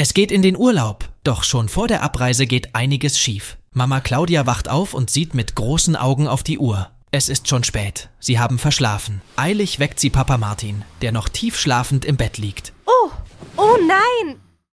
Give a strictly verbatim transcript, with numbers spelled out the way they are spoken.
Es geht in den Urlaub, doch schon vor der Abreise geht einiges schief. Mama Claudia wacht auf und sieht mit großen Augen auf die Uhr. Es ist schon spät, sie haben verschlafen. Eilig weckt sie Papa Martin, der noch tief schlafend im Bett liegt. Oh, oh nein!